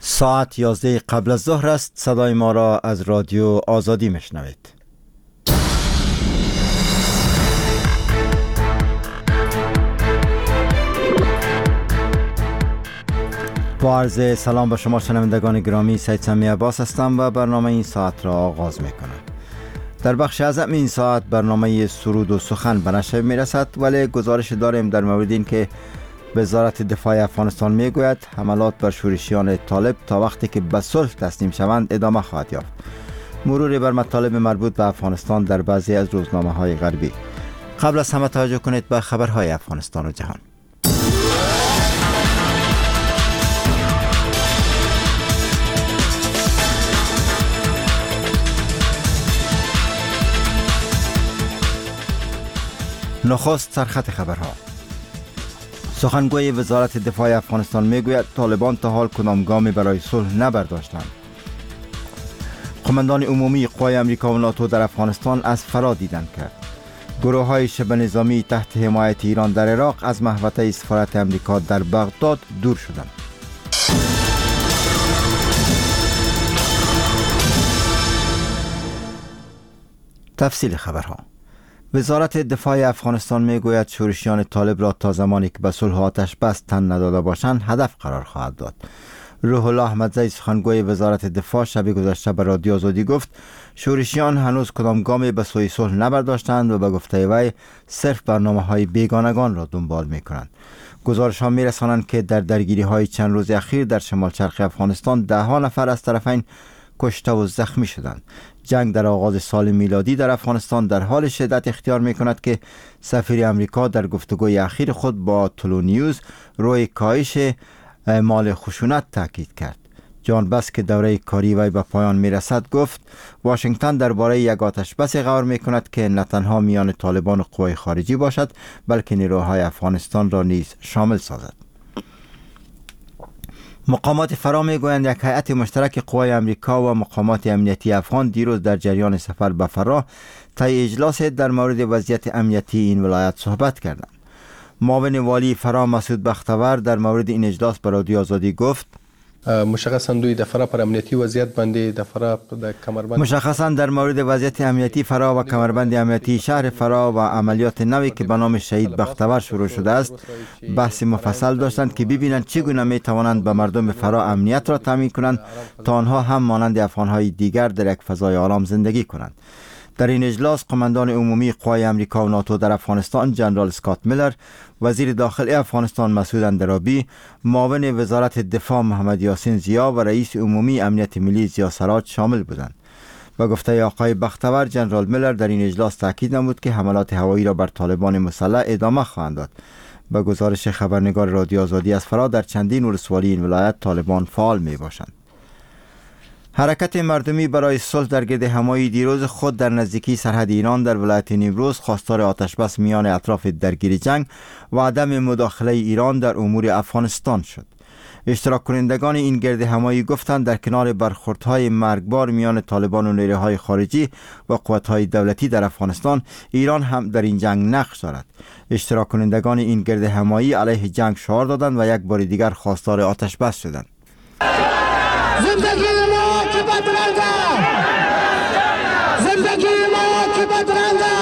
ساعت 11 قبل از ظهر است. صدای ما را از رادیو آزادی میشنوید. با عرض سلام به شما شنوندگان گرامی، سید سمی عباس هستم و برنامه این ساعت را آغاز میکنم. در بخش اعظم این ساعت برنامه سرود و سخن به نشر میرسد، ولی گزارش داریم در مورد این که وزارت دفاع افغانستان میگوید حملات بر شورشیان طالب تا وقتی که به صلح تسلیم شوند ادامه خواهد یافت. مروری بر مطالب مربوط به افغانستان در بعضی از روزنامه‌های غربی. قبل از همه توجه کنید به خبرهای افغانستان و جهان. نخست سرخط خبرها. سخنگوی وزارت دفاع افغانستان میگوید طالبان تا حال کدام گامی برای صلح نبرداشتند. قماندان عمومی قوای امریکا و ناتو در افغانستان از فرا دیدن کرد. گروه های شبه نظامی تحت حمایت ایران در عراق از محوطه سفارت امریکا در بغداد دور شدند. تفصیل خبرها. وزارت دفاع افغانستان میگوید شورشیان طالب را تا زمانی که به صلح آتش بس تن نداده باشند هدف قرار خواهد داد. روح الله احمدزی سخنگوی وزارت دفاع شب گذشته به رادیو آزادی گفت شورشیان هنوز کدام گامی به سوی صلح نبرداشتند و به گفته وی صرف برنامه‌های بیگانگان را دنبال می‌کنند. گزارش‌ها می‌رسانند که در درگیری‌های چند روز اخیر در شمال شرق افغانستان 10 نفر از طرفین کشته و زخمی شدند. جنگ در آغاز سال میلادی در افغانستان در حال شدت اختیار می کند که سفیر امریکا در گفتگوی اخیر خود با تلو نیوز روی کاهش اعمال خشونت تاکید کرد. جان بس که دوره کاری وی به پایان می رسد گفت واشنگتن درباره یک آتش بس غور می کند که نه تنها میان طالبان و قوای خارجی باشد بلکه نیروهای افغانستان را نیز شامل سازد. مقامات فرا میگویند یک هیئت مشترک قوای امریکا و مقامات امنیتی افغان دیروز در جریان سفر به فرا طی اجلاس در مورد وضعیت امنیتی این ولایت صحبت کردند. معاون والی فرا مسعود بختور در مورد این اجلاس به رادیو آزادی گفت مشخصا دوی د فرا پر امنیتی وضعیت باندې د فرا د کمربند مشخصا در مورد وضعیت امنیتی فرا و کمربند امنیتی شهر فرا و عملیات نوی که به نام شهید بختور شروع شده است بحث مفصل داشتند که ببینند چگونه می توانند به مردم فرا امنیت را تامین کنند تا آنها هم مانند افغانهای دیگر در یک فضای آرام زندگی کنند. در این اجلاس قماندان عمومی قوای امریکا و ناتو در افغانستان جنرال اسکات میلر، وزیر داخلی افغانستان مسعود اندرابی، معاون وزارت دفاع محمد یاسین زیا و رئیس عمومی امنیت ملی زیا سراج شامل بودند. و گفته آقای بختور جنرال میلر در این اجلاس تاکید نمود که حملات هوایی را بر طالبان مسلح ادامه خواهند داد. به گزارش خبرنگار رادیو آزادی از فرا در چندین ولسوالی این ولایت طالبان فعال می باشند. حرکت مردمی برای صلح در گرد همایی دیروز خود در نزدیکی سرحد ایران در ولایت نیمروز خواستار آتش بس میان اطراف درگیر جنگ و عدم مداخله ایران در امور افغانستان شد. اشتراک کنندگان این گرد همایی گفتند در کنار برخوردهای مرگبار میان طالبان و نیروهای خارجی و قوت‌های دولتی در افغانستان، ایران هم در این جنگ نقش دارد. اشتراک کنندگان این گرد همایی علیه جنگ شعار دادند و یک بار دیگر خواستار آتش بس شدند. زندگی ما که بدرنده، زندگی ما که بدرنده،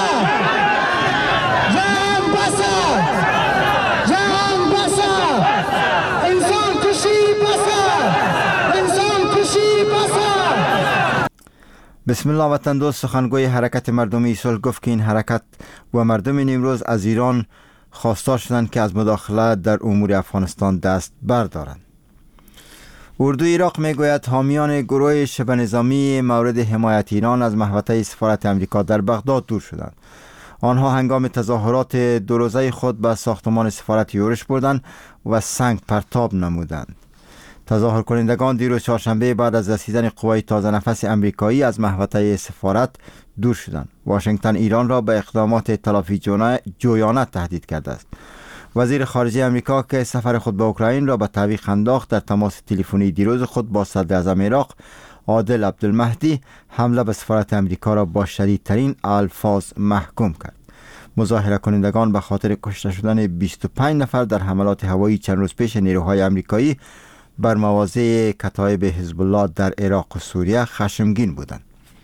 جان بسا، جان بسا، انسان کشی بسا، انسان کشی بسا. بسم الله وطن دوست. سخنگوی حرکت مردمی صلح گفت که این حرکت و مردم نیمروز از ایران خواستار شدند که از مداخله در امور افغانستان دست بردارند. اردوی عراق میگوید حامیان گروه شبه نظامی مورد حمایت ایران از محوطه سفارت امریکا در بغداد دور شدند. آنها هنگام تظاهرات دو روزه خود به ساختمان سفارت یورش بردند و سنگ پرتاب نمودند. تظاهر کنندگان دیروز چهارشنبه بعد از رسیدن قوای تازه نفس امریکایی از محوطه سفارت دور شدند. واشنگتن ایران را به اقدامات تلافی جویانه تهدید کرده است. وزیر خارجه امریکا که سفر خود به اوکراین را به تعویق انداخت در تماس تلفنی دیروز خود با صدر اعظم عراق عادل عبدالمهدی حمله به سفارت امریکا را با شدیدترین الفاظ محکوم کرد. مظاهره کنندگان به خاطر کشته شدن 25 نفر در حملات هوایی چند روز پیش نیروهای امریکایی بر مواضع کتایب حزب الله در عراق و سوریه خشمگین بودند.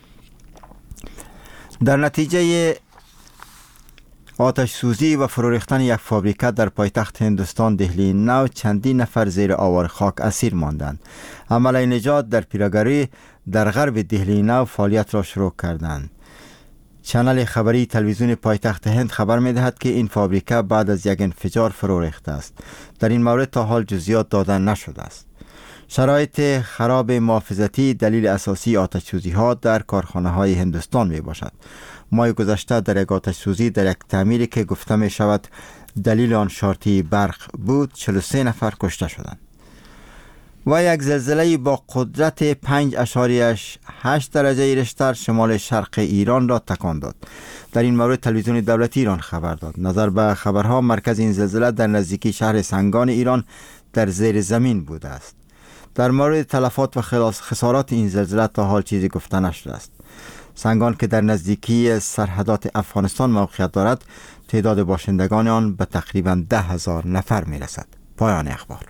در نتیجه آتش سوزی و فرو ریختن یک فابریکه در پایتخت هندوستان دهلی نو، چندین نفر زیر آوار خاک اسیر ماندند. عمل نجات در پیراگری در غرب دهلی نو فعالیت را شروع کردند. چنل خبری تلویزیون پایتخت هند خبر می دهد که این فابریکه بعد از یک انفجار فرو ریخته است. در این مورد تا حال جزئیات داده نشده است. شرایط خراب محافظتی دلیل اساسی آتش سوزی ها در کارخانه های هندوستان می باشد. ماه گذشته در یک آتش سوزی در یک تعمیری که گفته می شود دلیل آن شارتی برق بود 43 نفر کشته شدند. و یک زلزله با قدرت 5.8 درجه ریشتر شمال شرق ایران را تکان داد. در این مورد تلویزیون دولتی ایران خبر داد. نظر به خبرها مرکز این زلزله در نزدیکی شهر سنگان ایران در زیر زمین بوده است. در مورد تلفات و خسارات این زلزله تا حال چیزی گفته نشده است. سنگان که در نزدیکی سرحدات افغانستان موقعیت دارد، تعداد باشندگان آن به تقریباً 10,000 نفر می رسد. پایان اخبار.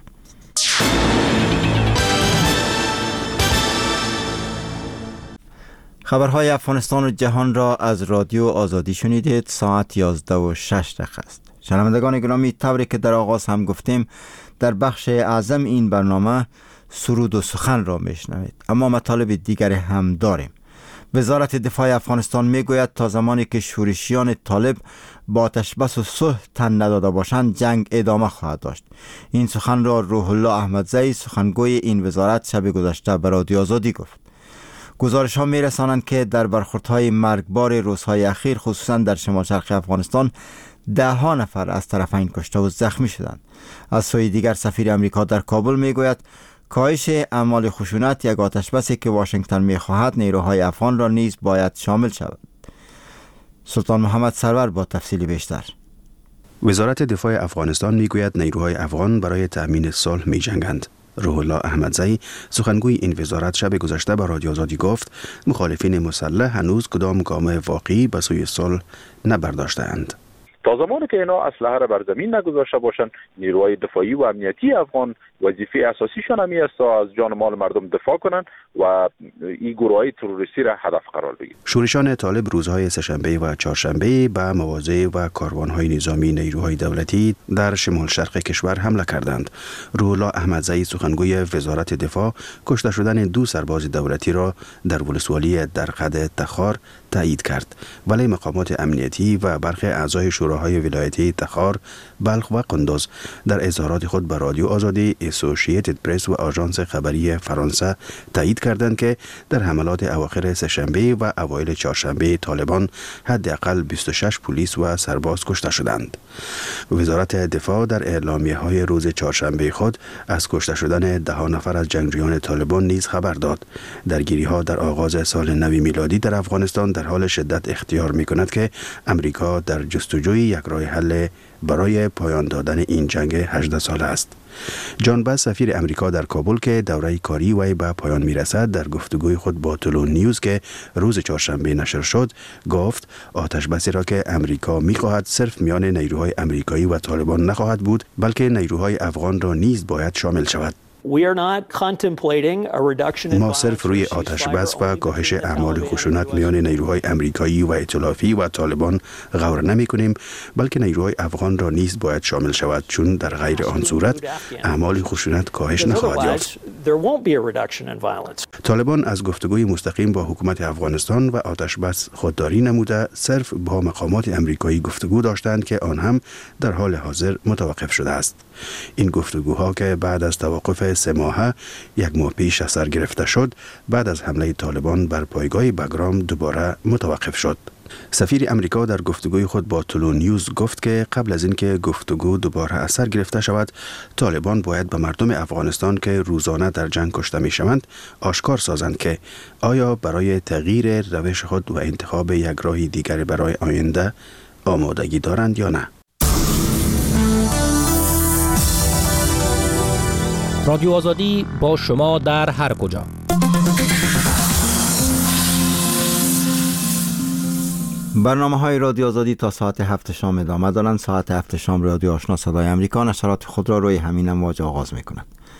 خبرهای افغانستان و جهان را از رادیو آزادی شنیدید. ساعت 11:06 است. شنوندگان گرامی، طوری که در آغاز هم گفتیم، در بخش اعظم این برنامه سرود و سخن را میشنوید، اما مطالب دیگر هم داریم. وزارت دفاع افغانستان میگوید تا زمانی که شورشیان طالب با آتشبس و صلح تن نداده باشند جنگ ادامه خواهد داشت. این سخن را روح الله احمدزی، سخنگوی این وزارت، شب گذشته به رادیو آزادی گفت. گزارش ها می رسانند که در برخوردهای مرگبار روزهای اخیر خصوصا در شمال شرق افغانستان 10 نفر از طرفین کشته و زخمی شدند. از سوی دیگر سفیر امریکا در کابل می گوید کاهش اعمال خشونت یک آتشبسی که واشنگتن می خواهد نیروهای افغان را نیز باید شامل شود. سلطان محمد سرور با تفصیل بیشتر. وزارت دفاع افغانستان می گوید نیروهای افغان برای تأمین صلح می جنگند. روح الله احمدزی، سخنگوی این وزارت، شب گذشته به رادیو آزادی گفت مخالفین مسلح هنوز کدام گام واقعی به سوی صلح نبرداشته‌اند. تا زمانی که اینا اسلحه را بر زمین نگذاشته باشند، نیروهای دفاعی و امنیتی افغان وظیفه اساسیشان همی است تا از جان و مال مردم دفاع کنند و این گروه‌های تروریستی را هدف قرار بگیرند. شورشان طالب روزهای سه‌شنبه و چهارشنبه به مواضع و کاروانهای نظامی نیروهای دولتی در شمال شرق کشور حمله کردند. روح الله احمدزی، سخنگوی وزارت دفاع، کشته شدن 2 سرباز دولتی را در ولسوالی درقد تخار تایید کرد، ولی مقامات امنیتی و برخی اعضای شوراهای ولایتی تخار، بلخ و قندوز در اظهارات خود به رادیو آزادی، اسوسییتد پرس و آژانس خبری فرانسه تایید کردند که در حملات اواخر سه‌شنبه و اوایل چهارشنبه طالبان حداقل 26 پلیس و سرباز کشته شدند. وزارت دفاع در اعلامیه‌های روز چهارشنبه خود از کشته شدن 10 نفر از جنگجویان طالبان نیز خبر داد. درگیری‌ها در آغاز سال نو میلادی در افغانستان در حال شدت اختیار می‌کند که امریکا در جستجوی یک راه حل برای پایان دادن این جنگ 18 ساله است. جان باس، سفیر امریکا در کابل که دوره کاری وی به پایان میرسد، در گفتگوی خود با تلو نیوز که روز چهارشنبه نشر شد گفت آتشبسی را که امریکا میخواهد صرف میان نیروهای امریکایی و طالبان نخواهد بود، بلکه نیروهای افغان را نیز باید شامل شود. ما صرف روی آتش بس و کاهش اعمال خشونت میان نیروهای امریکایی و ائتلافی و طالبان غور نمی کنیم، بلکه نیروهای افغان را نیز باید شامل شود، چون در غیر آن صورت اعمال خشونت کاهش نخواهد یافت. طالبان از گفتگوی مستقیم با حکومت افغانستان و آتش بس خودداری نموده، صرف با مقامات امریکایی گفتگو داشتند که آن هم در حال حاضر متوقف شده است. این گفتگوها که بعد از توقف 3 ماهه 1 ماه پیش از سر گرفته شد، بعد از حمله طالبان بر پایگاه بگرام دوباره متوقف شد. سفیر امریکا در گفتگوی خود با تلو نیوز گفت که قبل از اینکه گفتگو دوباره از سر گرفته شود، طالبان باید به مردم افغانستان که روزانه در جنگ کشته می شوند آشکار سازند که آیا برای تغییر روش خود و انتخاب یک راه دیگر برای آینده آمادگی دارند یا نه. رادیو آزادی با شما در هر کجا. برنامه‌های رادیو آزادی تا ساعت 7 شام ادامه دارند. ساعت 7 شام رادیو آشنا صدای امریکا نشرات خود را روی همین امواج آغاز می‌کند.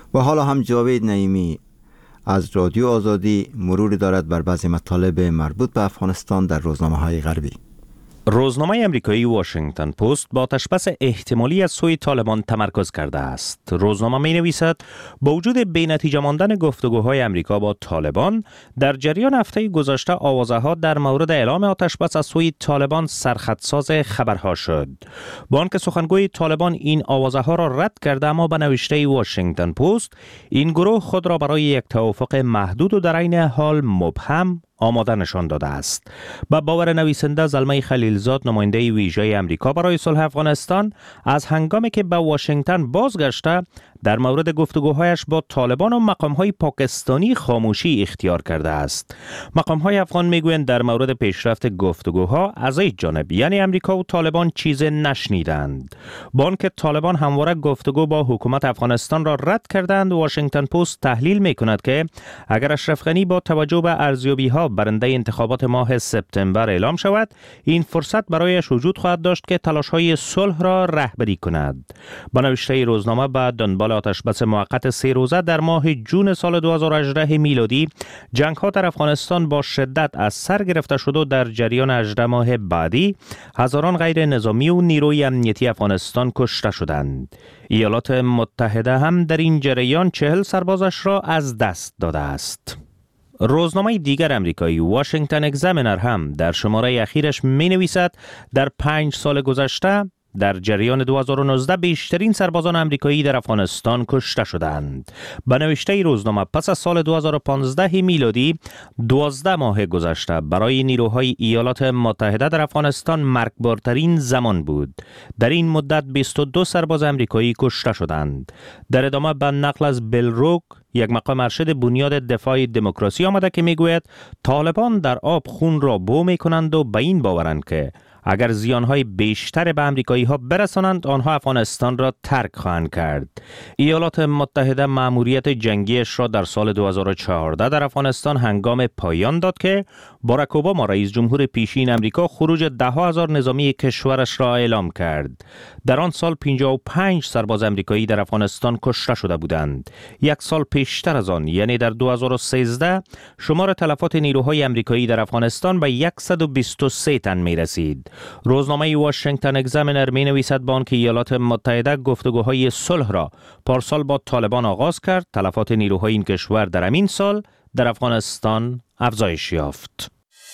و حالا هم جاوید نعیمی از رادیو آزادی مروری دارد بر بعضی مطالب مربوط به افغانستان در روزنامه‌های غربی. روزنامه امریکایی واشنگتن پست با آتش‌بس احتمالی از سوی طالبان تمرکز کرده است. روزنامه می‌نویسد با وجود بی‌نتیجه ماندن گفتگوهای امریکا با طالبان، در جریان هفته گذشته آوازه‌ها در مورد اعلام آتش‌بس از سوی طالبان سرخطساز خبرها شد. با آنکه سخنگوی طالبان این آوازه‌ها را رد کرده، اما به نوشته واشنگتن پست این گروه خود را برای یک توافق محدود و در عین حال مبهم آماده نشان داده است. با باور نویسنده زلمه خلیلزاد، نماینده ویژه امریکا برای صلح افغانستان، از هنگامی که به واشنگتن بازگشته در مورد گفتگوهایش با طالبان و مقام‌های پاکستانی خاموشی اختیار کرده است. مقام‌های افغان میگویند در مورد پیشرفت گفتگوها از یک جانب یعنی امریکا و طالبان چیز نشنیدند. با آنکه طالبان همواره گفتگو با حکومت افغانستان را رد کردند، واشنگتن پست تحلیل می‌کند که اگر اشرف غنی با توجه به ارزیابی‌ها برنده انتخابات ماه سپتامبر اعلام شود، این فرصت برایش وجود خواهد داشت که تلاش‌های صلح را رهبری کند. با نوشته روزنامه بعد دنبال آتش‌بس موقت 3 روزه در ماه جون سال 2018 میلادی، جنگ‌ها در افغانستان با شدت از سر گرفته شد و در جریان 18 ماه بعدی هزاران غیر نظامی و نیروی امنیتی افغانستان کشته شدند. ایالات متحده هم در این جریان 40 سربازش را از دست داده است. روزنامه دیگر امریکایی واشنگتن اگزامینر هم در شماره اخیرش می نویسد در 5 سال گذشته در جریان 2019 بیشترین سربازان امریکایی در افغانستان کشته شدند. به نوشته روزنامه پس از سال 2015 میلادی 12 ماه گذشته برای نیروهای ایالات متحده در افغانستان مرگبارترین زمان بود. در این مدت 22 سرباز امریکایی کشته شدند. در ادامه به نقل از بیل روک، یک مقام ارشد بنیاد دفاع دموکراسی آمده که میگوید طالبان در آب خون را بو میکنند و به این باورند که اگر زیانهای بیشتر به امریکایی‌ها برسانند، آنها افغانستان را ترک خواهند کرد. ایالات متحده مأموریت جنگیش را در سال 2014 در افغانستان هنگام پایان داد که باراک اوباما رئیس جمهور پیشین امریکا خروج 10,000 نظامی کشورش را اعلام کرد. در آن سال 55 سرباز امریکایی در افغانستان کشته شده بودند. یک سال پیشتر از آن یعنی در 2013 شمار تلفات نیروهای امریکایی در افغانستان به 123 تن می رسید. روزنامه واشنگتن اگزامینر می نویسد با آنکه ایالات متحده گفتگوهای صلح را پارسال با طالبان آغاز کرد، تلفات نیروهای این کشور در همین سال در افغانستان افزایش یافت.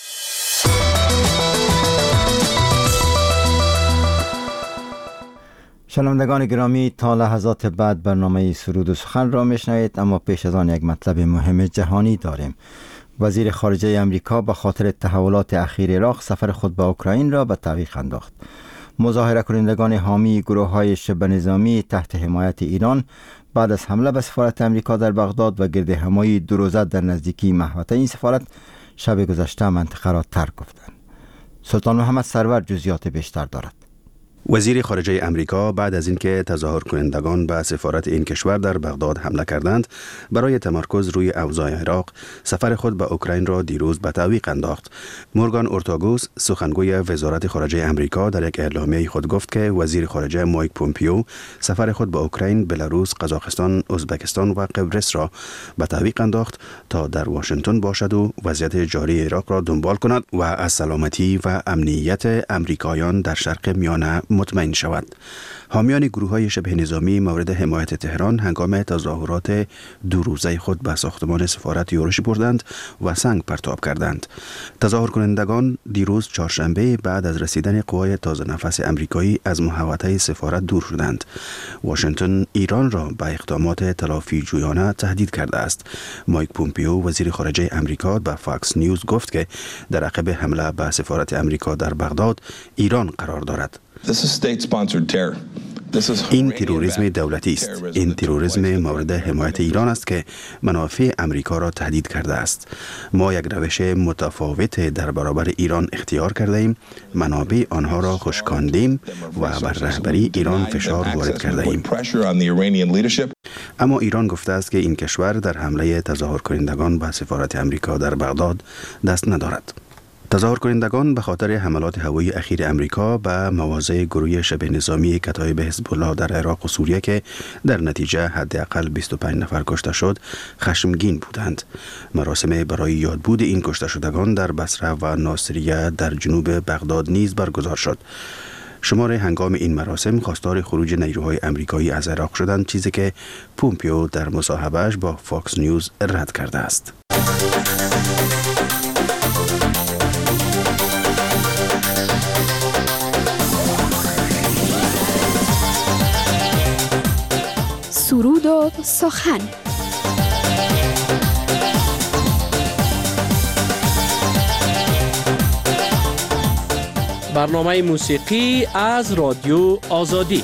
شنوندگان گرامی، تا لحظات بعد برنامه سرود و سخن را میشنوید، اما پیش از آن یک مطلب مهم جهانی داریم. وزیر خارجه امریکا به خاطر تحولات اخیر عراق سفر خود به اوکراین را به تعویق انداخت. مظاهره کنندگان حامی گروه‌های شبه نظامی تحت حمایت ایران بعد از حمله به سفارت امریکا در بغداد و گرد همایی 2 روزه در نزدیکی محوطه این سفارت شب گذشته منطقه را ترک گفتند. سلطان محمد سرور جزئیات بیشتر دارد. وزیر خارجه امریکا بعد از اینکه تظاهر کنندگان به سفارت این کشور در بغداد حمله کردند، برای تمرکز روی اوضاع عراق سفر خود به اوکراین را دیروز به تعویق انداخت. مورگان اورتاگوس، سخنگوی وزارت خارجه امریکا، در یک اعلامیه خود گفت که وزیر خارجه مایک پومپیو سفر خود به اوکراین، بلاروس، قزاقستان، ازبکستان و قبرس را به تعویق انداخت تا در واشنگتن باشد و وضعیت جاری عراق را دنبال کند و از سلامتی و امنیت امریکایان در شرق میانه مطمئن شود. حامیان گروه‌های شبه نظامی مورد حمایت تهران هنگام تظاهرات 2 روزه خود به ساختمان سفارت یورش بردند و سنگ پرتاب کردند. تظاهر کنندگان دیروز چهارشنبه بعد از رسیدن قوای تازه نفس امریکایی از محوطه سفارت دور شدند. واشنگتن ایران را به اقدامات تلافی جویانه تهدید کرده است. مایک پومپیو، وزیر خارجه امریکا، به فاکس نیوز گفت که در عقب حمله به سفارت امریکا در بغداد ایران قرار دارد. این تروریسم دولتی است. این تروریسم مورد حمایت ایران است که منافع امریکا را تهدید کرده است. ما یک روش متفاوت در برابر ایران اختیار کرده ایم. منابع آنها را خشکاندیم و بر رهبری ایران فشار وارد کرده ایم. اما ایران گفته است که این کشور در حمله تظاهر کنندگان به سفارت امریکا در بغداد دست ندارد. تظاهر کنندگان به خاطر حملات هوایی اخیر امریکا به مواضع گروه شبه نظامی کتایب حزب الله در عراق و سوریه که در نتیجه حداقل 25 نفر کشته شد خشمگین بودند. مراسم برای یادبود این کشته شدگان در بصره و ناصریه در جنوب بغداد نیز برگزار شد. شمار هنگام این مراسم خواستار خروج نیروهای امریکایی از عراق شدند، چیزی که پومپیو در مصاحبهش با فاکس نیوز رد کرده است. سرود و سخن. برنامه موسیقی از رادیو آزادی.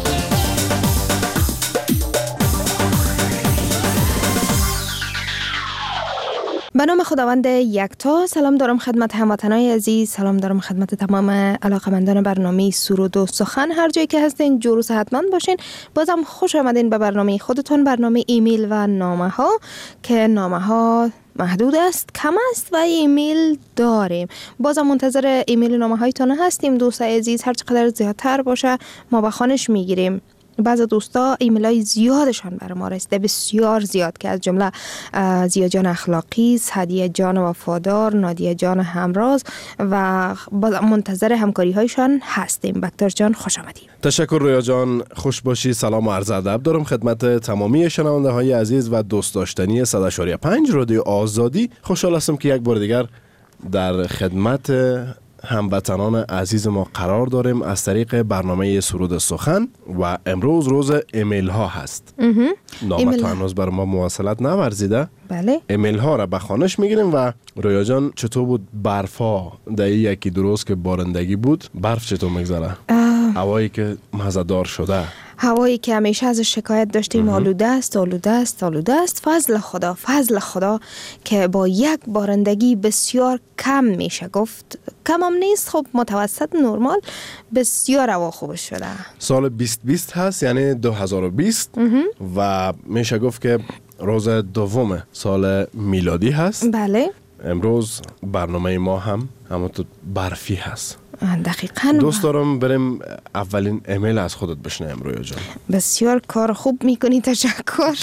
به نام خداوند یکتا. سلام دارم خدمت هموطنان عزیز، سلام دارم خدمت تمام علاقمندان برنامه سرود و سخن. هر جایی که هستین جور و صحتمند باشین. بازم خوش آمدین به برنامه خودتون، برنامه ایمیل و نامه ها که نامه ها محدود است، کم است و ایمیل داریم. بازم منتظر ایمیل و نامه هایتون هستیم دوست عزیز. هر چقدر زیادتر باشه ما به خوانش میگیریم. بعض دوستا ایمیل های زیادشان برای ما رسیده، بسیار زیاد، که از جمله زیا جان اخلاقی، هدیه جان وفادار، نادیه جان همراز و منتظر همکاری هایشان هستیم. بکتر جان خوش آمدید. تشکر رویا جان، خوش باشی. سلام و عرض ادب دارم خدمت تمامی شنونده های عزیز و دوست داشتنی 100.5 رادیو آزادی. خوشحال هستم که یک بار دیگر در خدمت هموطنان عزیز ما قرار داریم از طریق برنامه سرود سخن و امروز روز ایمیل ها هست. نامه تو هنوز بر ما مواصلت نورزیده. بله. ایمیل ها را به خوانش میگیریم. و رویا جان چطور بود برفا در یکی درست که بارندگی بود؟ برف چطور میگذره؟ هوایی که مزه‌دار شده، هوایی که همیشه از شکایت داشتیم آلوده است، آلوده است، آلوده است. فضل خدا که با یک بارندگی بسیار کم میشه گفت، کم هم نیست، خب متوسط نرمال، بسیار هوا خوب شده. سال 2020 هست، یعنی 2020 و میشه گفت که روز دوم سال میلادی هست. بله. امروز برنامه ما هم همونطور برفی هست. دقیقاً. دوست دارم بریم اولین ایمیل از خودت بشنویم رویا جان. بسیار کار خوب میکنی، تشکر.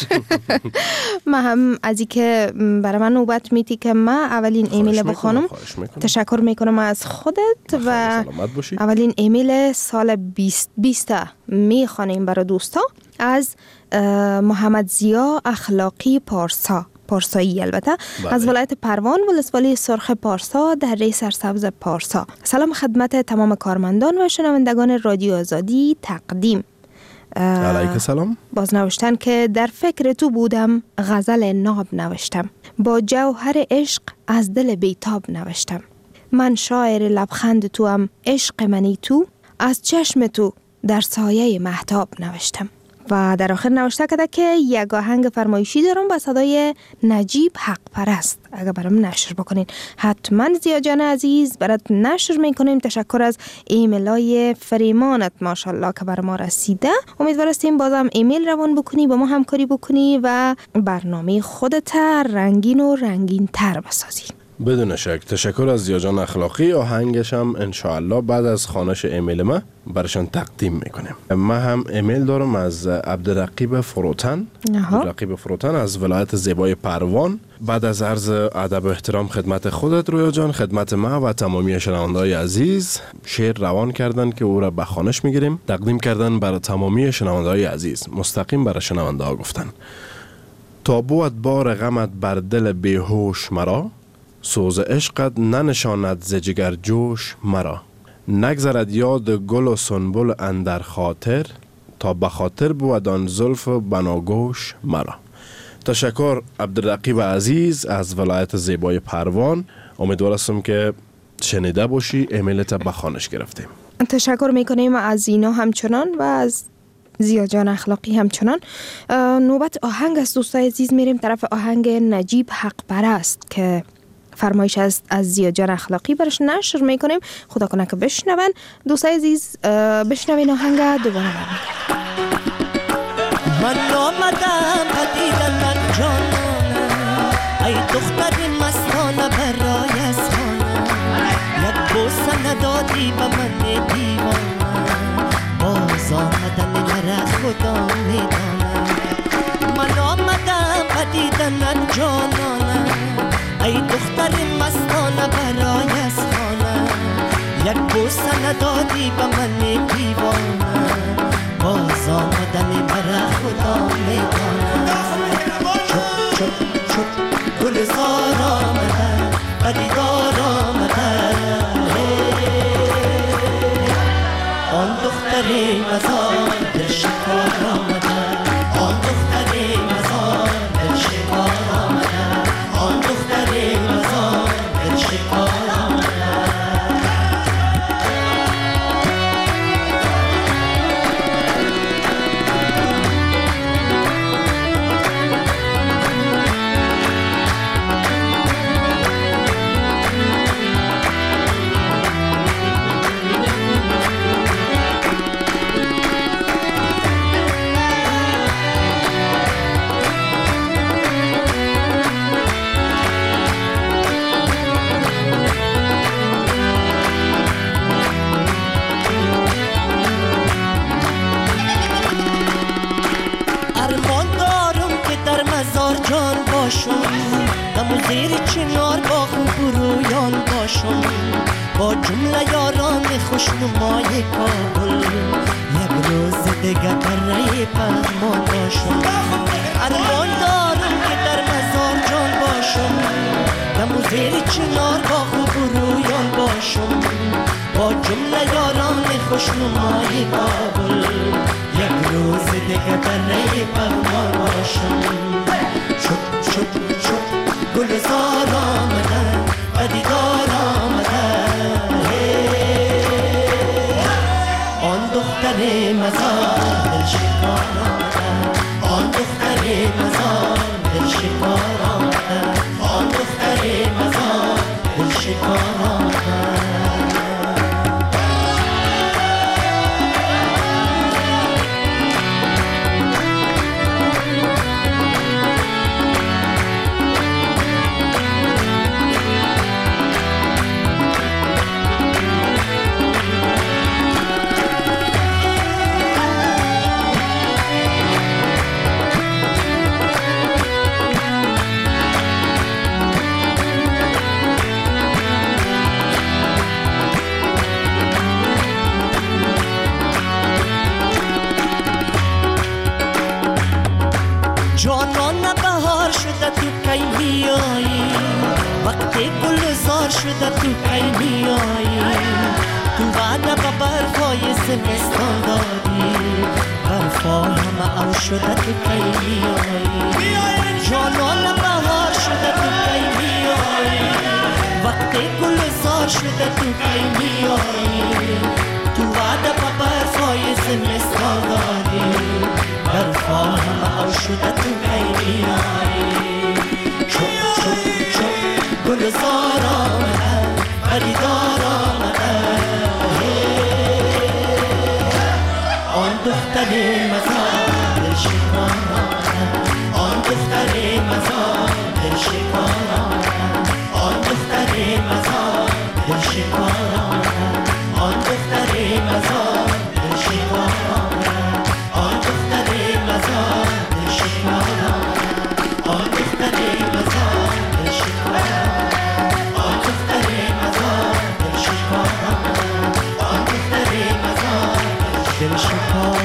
من هم از اینکه برای من نوبت میدی که من اولین ایمیل بخونم تشکر میکنم از خودت. و اولین ایمیل سال 2020 میخوانیم برای دوستا از محمد زیا اخلاقی پارسایی، البته بله. از ولایت پروان، ولسوالی سرخ پارسا، دره سرسبز پارسا. سلام خدمت تمام کارمندان و شنوندگان رادیو آزادی تقدیم. علیک سلام. باز نوشتن که در فکر تو بودم، غزل ناب نوشتم، با جوهر عشق از دل بیتاب نوشتم. من شاعر لبخند تو هم، عشق منی تو، از چشم تو در سایه مهتاب نوشتم. و در آخر نوشته کرده که یک آهنگ فرمایشی دارم با صدای نجیب حق پرست، اگر برام نشر بکنین حتما. زیا جان عزیز برات نشر میکنیم. تشکر از ایمیلای فریمانت ماشاءالله که بر ما رسیده. امیدوارستیم بازم ایمیل روان بکنی، با ما همکاری بکنی و برنامه خودت رنگین و رنگین تر بسازی. بدون شک. تشکر از زیا جان اخلاقی. آهنگش هم انشاءالله بعد از خوانش ایمیل ما برشان تقدیم میکنیم. من هم ایمیل دارم از عبدالرقیب فروتن. عبدالرقیب فروتن از ولایت زیبای پروان. بعد از عرض ادب و احترام خدمت خودت رویا جان، خدمت ما و تمامی شنونده‌های عزیز، شعر روان کردن که او را به خوانش میگیریم. تقدیم کردن برای تمامی شنونده‌های عزیز، مستقیم برای شنونده‌ها گفتن. تا بود بار غمت بر دل بیهوش مرا، سوز عشقت ننشاند ز جگر جوش مرا. نگذرد یاد گل و سنبل اندر خاطر، تا به خاطر بود آن زلف و بناگوش مرا. تشکر عبدالرقیب عزیز از ولایت زیبای پروان. امیدوارم که شنیده باشی. ایمیلت به خوانش گرفتیم. تشکر میکنیم از اینا همچنان و از زیا جان اخلاقی همچنان. نوبت آهنگ از دوستای عزیز میریم طرف آهنگ نجیب حق پرست که فرمایش از زیا جان اخلاقی برش نشر میکنیم. خدا کنه که بشنون. دوستای عزیز بشنوین آهنگ دوباره برمیگردیم. من آمدم قدیدن من جانم، ای دختر مستانه برای سانم. ندادی به من دیوانه باز آمدن در خدا میدانه من آمدم به دیدن جانانه ای دختر مستانه برای از خانه یک بوسه ندادی به من دیوانه باز آمدن در خدا میدانه چپ چپ چپ گلزار آمده به دیدار آمده آن دختری مزار دل شکار آمده آن دختری مزار دل شکار آمده آن دختری مزار دل شکار آمده جان باشم دم زیر چنار با خوب رویان باشم با جمله یاران خوشنمای کابل یک روز دیگه برای پهمان باشم ارمان دارم که در مزار جان باشم دم زیر چنار با خوب رویان باشم با جمله یاران خوشنمای کابل یک روز دیگه برای پهمان باشم شد شد شد گلزار آمده و دیدار آمده آن دختر مزار دل شکار آمده آن دختر مزار دل شکار آمده آن دختر مزار دل شکار آمده جانان بهار شده تو کی میایی وقتی گلزار شده تو کی میایی تو وعده به برفای زمستان دادی برفا همه او شده تو کی میایی جانان بهار شده تو کی میایی وقتی گلزار شده تو کی میایی تو وعده به برفای زمستان دادی برفا همه او شده تو کی میایی چپ چپ چپ گلزار آمده خریدار آمده آن دختر مزار دل شکار آمده آن دختر مزار دل شکار آمده آن دختر مزار دل شکار آمده آن دختر مزار دل شکار آمده آن دختر مزار دل شکار آمده آن دختر مزار دل شکار آمده آن دختر مزار دل شکار آمده آن دختر مزار دل شکار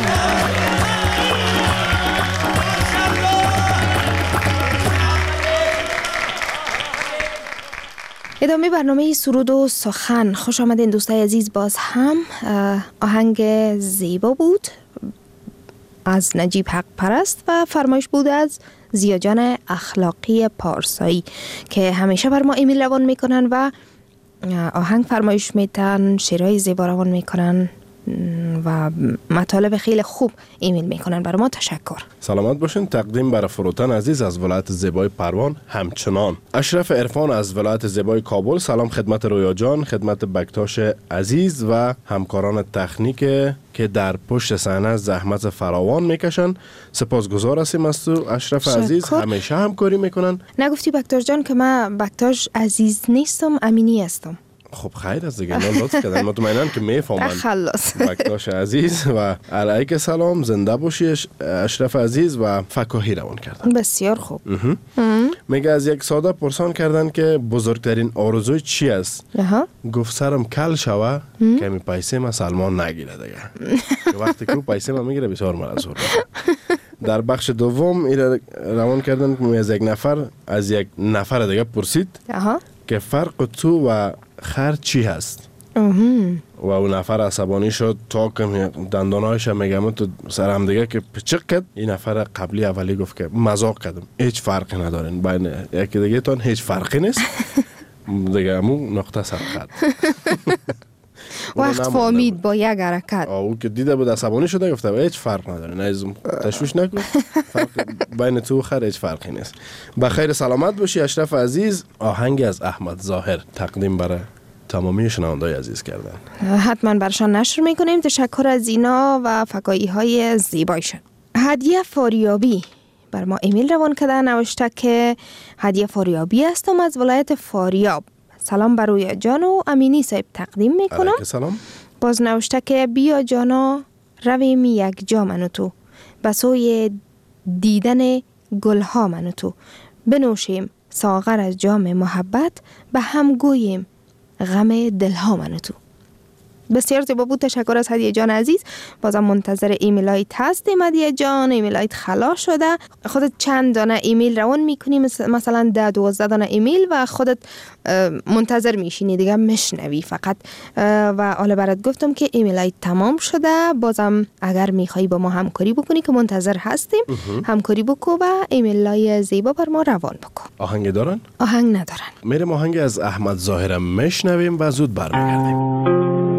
ادامه برنامه سرود و سخن. خوش آمدین دوستای عزیز. باز هم آهنگ زیبا بود از نجیب حق پرست و فرمایش بود از زیاجان اخلاقی پارسایی که همیشه بر ما ایمیل روان میکنن و آهنگ فرمایش میتن، شعرهای زیبا روان میکنن و مطالب خیلی خوب ایمیل میکنن. برای ما تشکر. سلامت باشین. تقدیم برای فروتن عزیز از ولایت زیبای پروان. همچنان اشرف عرفان از ولایت زیبای کابل. سلام خدمت رویا جان، خدمت بکتاش عزیز و همکاران تکنیک که در پشت صحنه زحمت فراوان میکشن. سپاسگزار هستیم از تو اشرف عزیز، همیشه همکاری میکنن. نگفتی بکتاش جان که من بکتاش عزیز نیستم، امینی هستم. خب خیر از دیگه لطف کردن مطمئنم که میفهمن تخلص بکتاش عزیز و علیک سلام زنده باشی اشرف عزیز و فکاهی روان کردن بسیار خوب میگه از یک ساده پرسان کردن که بزرگترین آرزوی چی است گفت سرم کل شوه که می پیسه ما سلمان نگیره دیگه وقتی که پیسه ما میگیره بسیار مرزور در بخش دوم ایره روان کردن که از یک نفر دیگه پرسید که فرق تو و خر چی هست و اون نفر عصبانی شد تا که دندانایش میگم تو سر هم دیگه که پچق کرد این نفر قبلی اولی گفت که مذاق کردم هیچ فرقی ندارین بین یکی دیگه تان هیچ فرقی نیست دیگه همون نقطه سرخط وقت فهمید با یک حرکت او که دیده بود عصبانی شده گفته هیچ فرق نداره نه تشویش نکن فرق بین تو و خر هیچ فرقی نیست بخیر سلامت باشی اشرف عزیز آهنگی از احمد ظاهر تقدیم برای تمامی شنوندای عزیز کردن حتما برشان نشر میکنیم تشکر از اینا و فکایی های زیبایشان هدیه فاریابی بر ما ایمیل روان کرده نوشته که هدیه فاریابی هستم از ولایت فاریاب سلام بر رویا جان و امینی صاحب تقدیم میکنم سلام باز نوشته که بیا جانا رویم یک جا منو تو بسوی دیدن گلها منو تو بنوشیم ساغر از جام محبت به هم گوییم غم دلها منو تو بسیار زیبا بود تشکر از هدیه جان عزیز بازم منتظر ایمیلایت هستیم هدیه جان ایمیلایت خلاص شده خودت چند دانه ایمیل روان میکنی مثلا 10-12 دانه ایمیل و خودت منتظر میشینی دیگه مشنوی فقط و حالا برات گفتم که ایمیلایت تمام شده بازم اگر میخوایی با ما همکاری بکنی که منتظر هستیم همکاری بکو و ایمیلای زیبا بر ما روان بکن آهنگ دارن؟ آهنگ ندارن میریم آهنگ از احمد ظاهر مشنویم و زود برمیگردیم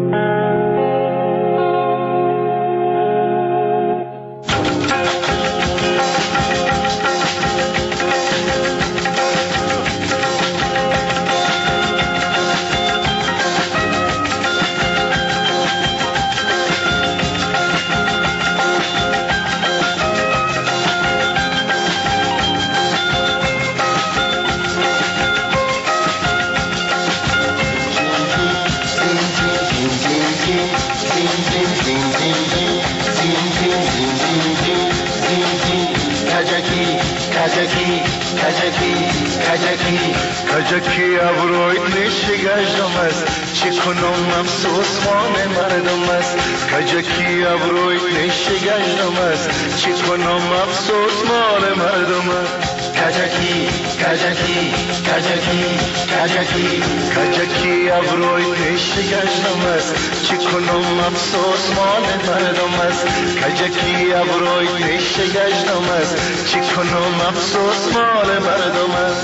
کجکی ابروی نشگشم است چی کنم افسوس مان مردم است کجکی ابروی نشگشم است چی کنم افسوس مان مردم است کجکی کجکی کجکی کجکی کجکی ابروی نشگشم است چی کنم افسوس مان مردم است کجکی ابروی نشگشم است چی کنم افسوس مان مردم است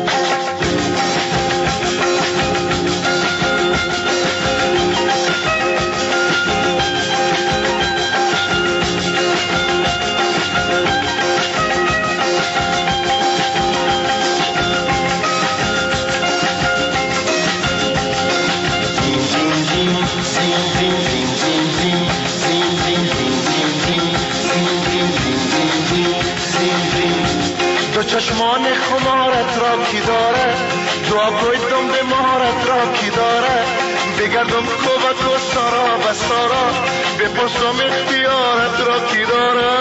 چشمان خمارت را کی داره دعا کویدم به مهارت را کی داره بگردم کوبت و سارا و سارا بپرسم اختیارت را کی داره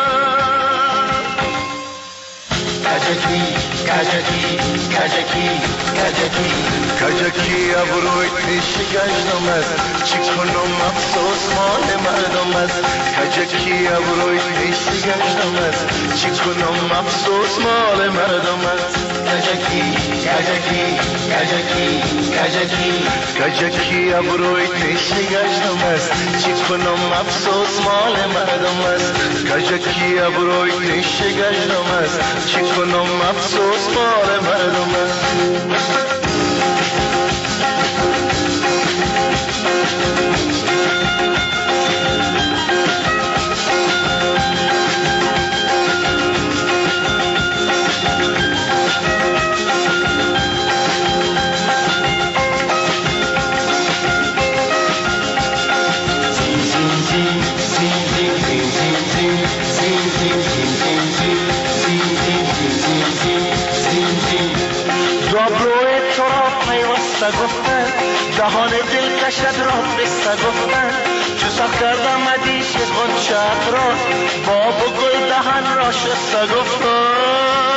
کجکی کجکی کجکی کجکی کجکی ابروی نشگشتم است چی کنم افسوس مال مردم است کجکی ابروی نشگشتم است چی کنم افسوس مال مردم است کجکی کجکی کجکی کجکی کجکی ابروی نشگشتم است چی کنم افسوس مال مردم است کجکی ابروی نشگشتم است چی کنم افسوس مال مردم است دهان دلکشت را قصه گفتن چو سخت کردم مدیش غنچه را باب و گل دهن را شسته گفتن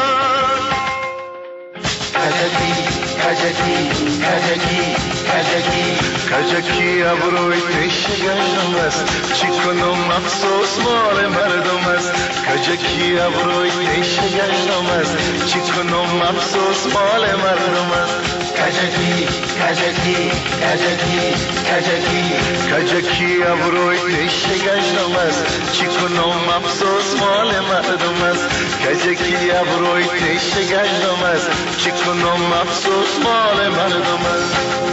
کجکی کجکی کجکی کجکی کجکی ابروی پیش گشتم است چی کنم افسوس مال مردم است کجکی ابروی پیش گشتم است چی کنم افسوس مال مردم است کجکی کجکی کجکی کجکی کجکی ابروی پیش گشتم است چی کنم افسوس مال مردم است کجکی ابروی پیش گشتم است چی کنم افسوس مال مردم است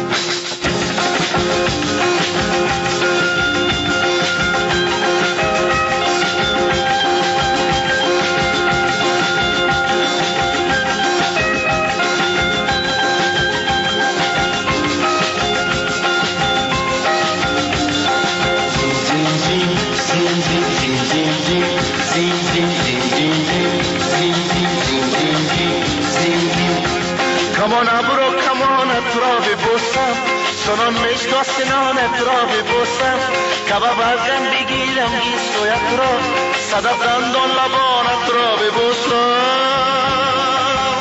کمان ابرو کمانت را ببوسم سنان مشت و سنانت را ببوسم کباب ازم بگیرم گیسویت را صدف دندان لبانت را ببوسم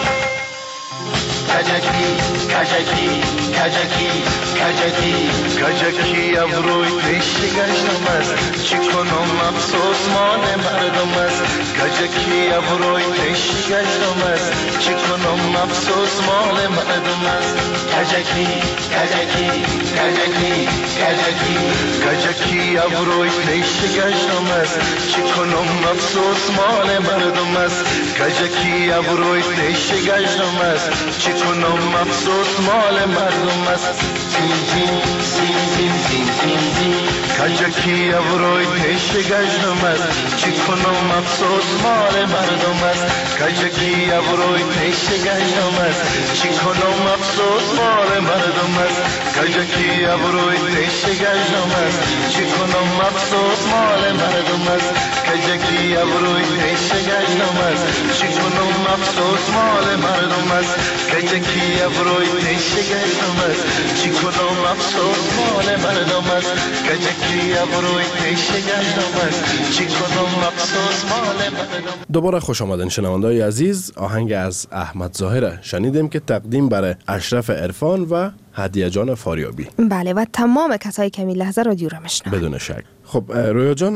کجکی کجکی کجکی کجکی کجکی ابروی پیش گشتم است چی کنم افسوس مال مردم است کجکی ابروی پیش گشتم است چی کنم افسوس مال مردم است کجکی کجکی کجکی کجکی کجکی ابروی پیش گشتم است چی کنم افسوس مال مردم است کجکی ابروی پیش گشتم است چی کنم افسوس مال مردم است زین زین زین زین زین زین زین کجکی ابروی پیش گشتم است چی کنم افسوس مال مردم است کجکی ابروی پیش گشتم است چی کنم افسوس مال مردم است کجکی ابروی پیش گشتم است چی کنم افسوس مال مردم است کجکی ابروی پیش گشتم است چی کنم افسوس مال مردم است کجکی ابروی پیش گشتم است چی کنم افسوس مال مردم است کجکی ابروی پیش گشتم است چی کنم افسوس مال مردم. دوباره خوش آمدین شنونده‌های عزیز. آهنگ از احمد ظاهر شنیدیم که تقدیم برای اشرف عرفان و هدیه جان فاریابی. بله و تمام کسایی که می لحظه رادیو را میشنون. بدون شک. خب رویا جان،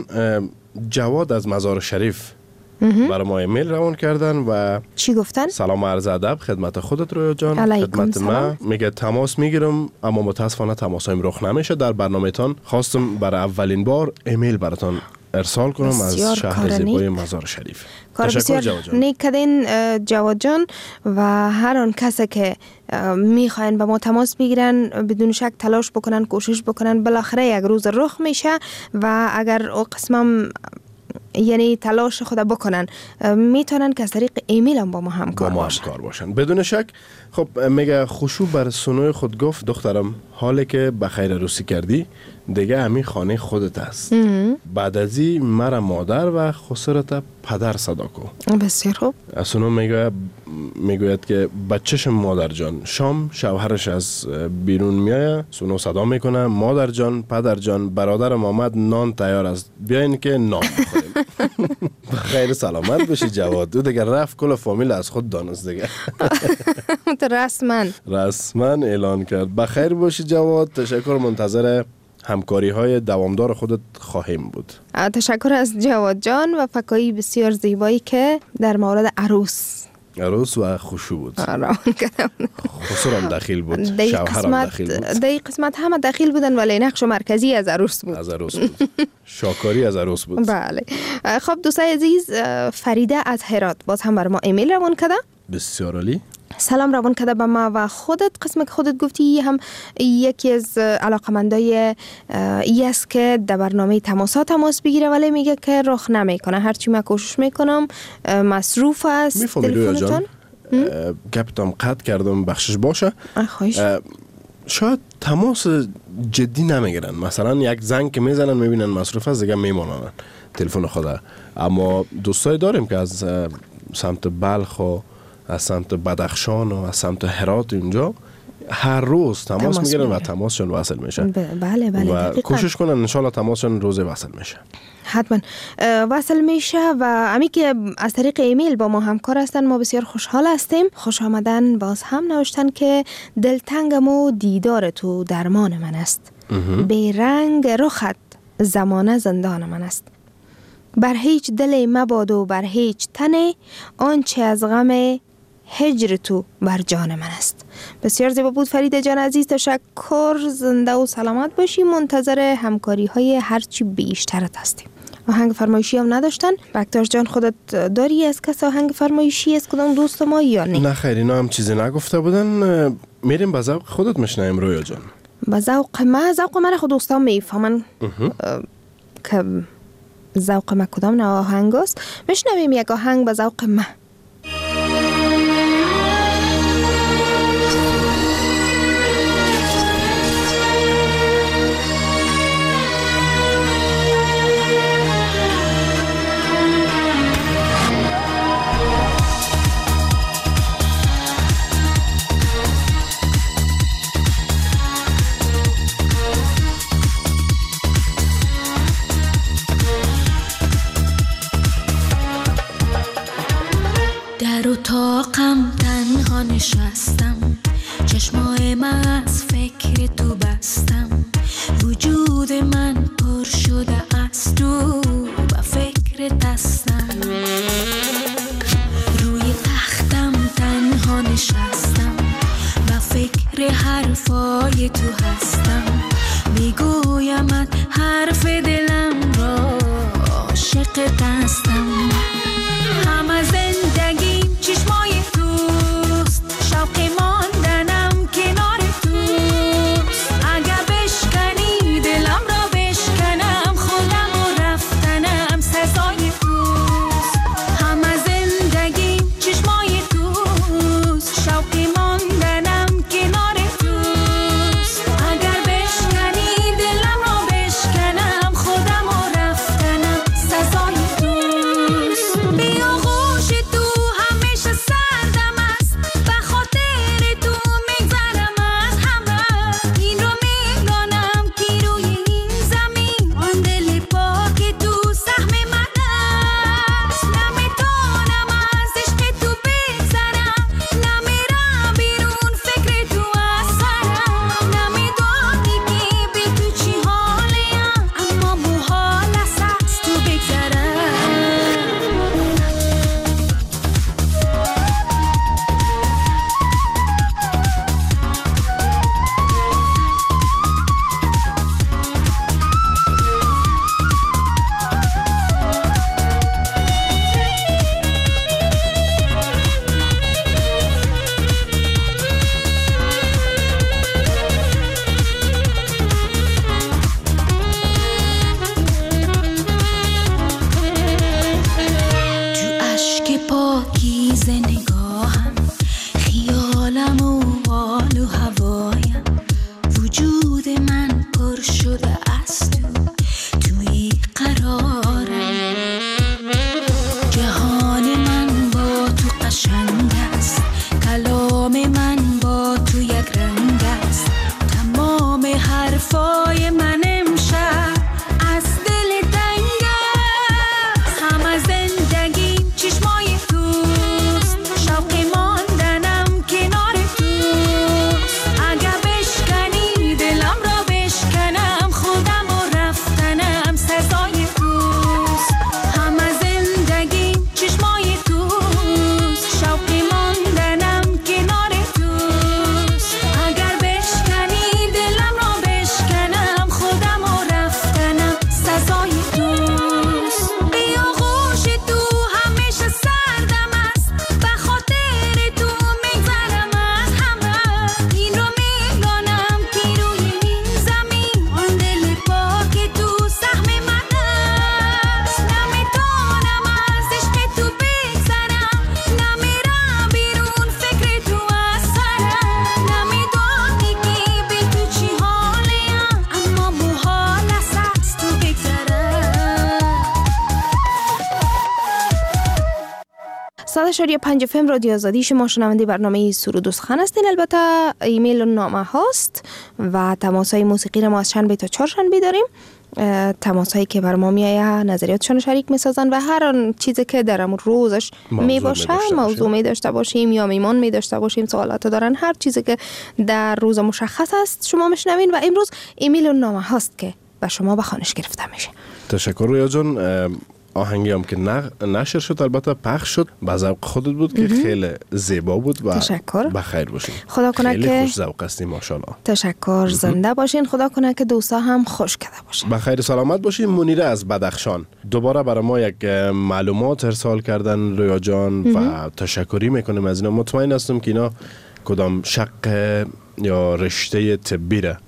جواد از مزار شریف برای ما ایمیل روان کردن و چی گفتن؟ سلام و عرض ادب خدمت خودت رویا جان، خدمت ما. میگه تماس میگیرم اما متاسفانه تماسایم رخ نمیشه. در برنامه‌تان خواستم برای اولین بار ایمیل براتان ارسال کنم از شهر زیبای مزار شریف. کار بسیار نیک کردین جواد جان و هر آن کسی که میخواین به ما تماس بگیرن بدون شک تلاش بکنن، کوشش بکنن، بالاخره یک روز رخ میشه و اگر او قسمم یعنی تلاش خود بکنن میتونن که از طریق ایمیل هم با ما همکار باشن بدون شک. خب میگه خوشو بر سنوی خود گفت دخترم حالی که بخیر روسی کردی دیگه همین خانه خودت است. بعد ازی مرا مادر و خسرت پدر صدا کو. بسیار خوب. سنو میگوید که بچه‌ش مادر جان. شام شوهرش از بیرون میایه، سنو صدا میکنه مادر جان، پدر جان، برادرم آمد، نان تیار است، بیاین که نان بخوریم. خیر سلامت باشی جواد. دو دیگه رفت کل فامیل از خود دانست دیگه. رسما اعلان کرد. بخیر باشی جواد. تشکر. منتظر همکاری های دوامدار خودت خواهیم بود. تشکر از جواد جان و فکایی بسیار زیبایی که در مورد عروس و خوشو بود. خسرم داخل بود، شوهرم داخل بود. در قسمت همه داخل بودن ولی نقش مرکزی از عروس بود. شاکاری از عروس بود. بله. خب دوستای عزیز، فریده از هرات باز هم بر ما ایمیل روان کرده. بسیار عالی. سلام روان کرده به ما و خودت قسم که خودت گفتی هم یکی از علاقمندای است که در برنامه تماس بگیره ولی میگه که رخ نمیکنه. هرچی من کوشش میکنم مصروف است تلفنتون. گپتم قطع کردم، بخشش باشه. شاید تماس جدی نمیگیرن، مثلا یک زنگ که میزنن میبینن مصروف است دیگه میمونن تلفن خدا. اما دوستای داریم که از سمت بلخ و از سمت بدخشان و از سمت هرات اونجا هر روز تماس میگیرن و تماسشون وصل میشه. بله بله و دقیقاً. کوشش کنن انشالله تماسشون روز وصل میشه. حتما وصل میشه و امی که از طریق ایمیل با ما همکار هستن ما بسیار خوشحال هستیم. خوش آمدن. باز هم نوشتن که دلتنگم و دیدار تو درمان من است، بی رنگ رخت زمانه زندان من است، بر هیچ دل مباد و بر هیچ تنه آنچه از غم هجر تو بر جان من است. بسیار زیبا بود فرید جان عزیز، تشکر. زنده و سلامت باشی. منتظر همکاری های هرچی بیشترت هستیم. آهنگ فرمایشی هم نداشتن. بکتار جان خودت داری از کس آهنگ فرمایشی از کدام دوست ما یا نه؟ نه خیر، اینا هم چیزی نگفته بودن. میریم به ذوق خودت میشنیم رویا جان. به ذوق من خود دوستان میفهمن که ذوق ما کدام نه آهنگ است. میشنویم یک آهنگ به ذوق ما. در اتاقم تنها نشستم، چشمای من از فکر تو بستم، وجود من پر شده از تو و فکر دستم. روی تختم تنها نشستم و فکر حرفای تو هستم، میگویم حرف دلم را عاشق دستم. همه زندگیم چشمای توست، شوق ماندنم کنار توست. اگر بشکنی دلم را بشکنم، خودم و رفتنم سزای توست. همه زندگیم چشمای توست، شوق ماندنم کنار توست. اگر بشکنی دلم را بشکنم، خودم و رفتنم سزای توست. بیا غوش تو همیشه 90.5 FM رادیو آزادی، شما شنونده برنامه سرود و سخن هستین. البته ایمیل و نامه هاست و تماس های موسیقی را ما از شنبه تا چهارشنبه داریم. تماس هایی که بر ما میآید نظریاتشان شریک میسازن و هر آن چیزی که در امون روزش می باشه موضوع می داشته باشیم یا میمان می داشته باشیم، سوالات دارن، هر چیزی که در روز مشخص است شما میشنوین. و امروز ایمیل و نامه هاست که به شما به خوانش گرفته میشه. تشکر رویا جان. آهنگی هم که نشر شد البته پخش شد، به ذوق خودت بود که خیلی زیبا بود و تشکر. بخیر باشین. خدا کنه خیلی که خوش ذوق هستین ماشاءالله. تشکر. زنده باشین. خدا کنه که دوستا هم خوش کرده باشین. بخیر سلامت باشین. منیره از بدخشان دوباره برای ما یک معلومات ارسال کردن رویا جان و تشکری میکنیم از اینا. مطمئن هستم که اینا کدام شق یا رشته طبی را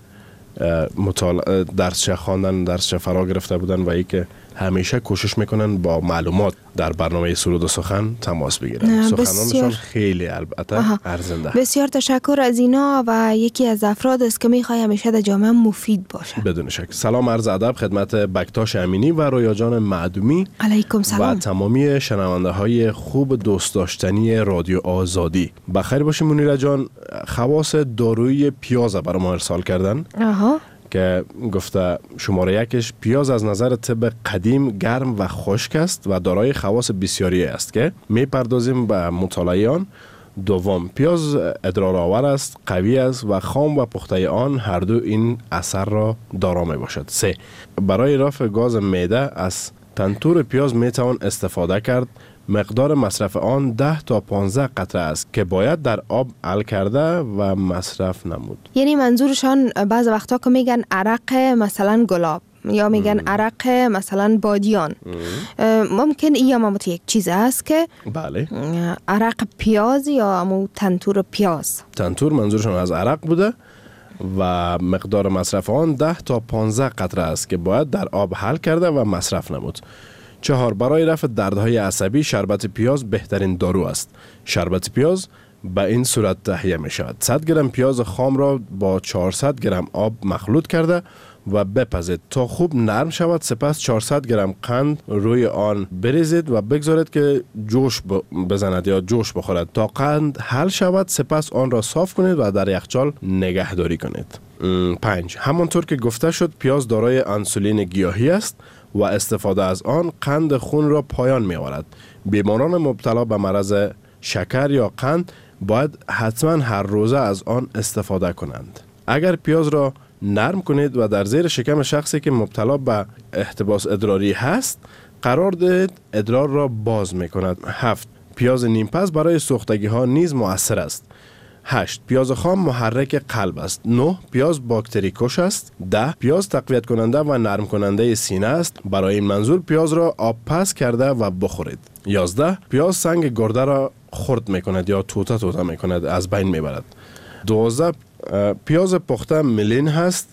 درسش خواندن، درسش فرا گرفته بودن و ای که همیشه کوشش میکنن با معلومات در برنامه سرود و سخن تماس بگیرن. سخنانشان خیلی البته ارزنده. بسیار تشکر از اینا و یکی از افراد است که میخوای همیشه در جامعه مفید باشه. بدون شک. سلام عرض ادب خدمت بکتاش امینی و رویا جان معدومی. علیکم سلام. و تمامی شنونده های خوب دوست داشتنی رادیو آزادی. بخیر باشین. منیره جان خواص دارویی پیاز برای ما ارسال کردن. که گفته شماره یکش پیاز از نظر طب قدیم گرم و خشک است و دارای خواص بسیاری است که میپردازیم به مطالعه آن. دوم پیاز ادرارآور است، قوی است و خام و پخته آن هر دو این اثر را دارا می باشد. 3 برای رفع گاز معده از تنتور پیاز می توان استفاده کرد. مقدار مصرف آن 10 تا 15 قطره است که باید در آب حل کرده و مصرف نمود. یعنی منظورشان بعض وقتا که میگن عرق مثلا گلاب یا میگن عرق مثلا بادیان، ممکن این هم یک چیز است که بله عرق پیاز یا همون تنتور پیاز. تنتور منظورشان از عرق بوده و مقدار مصرف آن 10 تا 15 قطره است که باید در آب حل کرده و مصرف نمود. 4 برای رفع دردهای عصبی شربت پیاز بهترین دارو است. شربت پیاز به این صورت تهیه می شود: 100 گرم پیاز خام را با 400 گرم آب مخلوط کرده و بپزید تا خوب نرم شود. سپس 400 گرم قند روی آن بریزید و بگذارید که جوش بزند یا جوش بخورد تا قند حل شود. سپس آن را صاف کنید و در یخچال نگهداری کنید. 5 همانطور که گفته شد پیاز دارای انسولین گیاهی است و استفاده از آن قند خون را پایان می آورد. بیماران مبتلا به مرض شکر یا قند باید حتما هر روزه از آن استفاده کنند. اگر پیاز را نرم کنید و در زیر شکم شخصی که مبتلا به احتباس ادراری هست قرار دهید، ادرار را باز می کند. 7 پیاز نیمپز برای سوختگی ها نیز مؤثر است. 8 پیاز خام محرک قلب است. 9 پیاز باکتری کش است. 10 پیاز تقویت کننده و نرم کننده سینه است. برای این منظور پیاز را آب پس کرده و بخورید. 11 پیاز سنگ گرده را خرد می کند یا توته می کند، از بین می برد. 12 پیاز پخته ملین هست.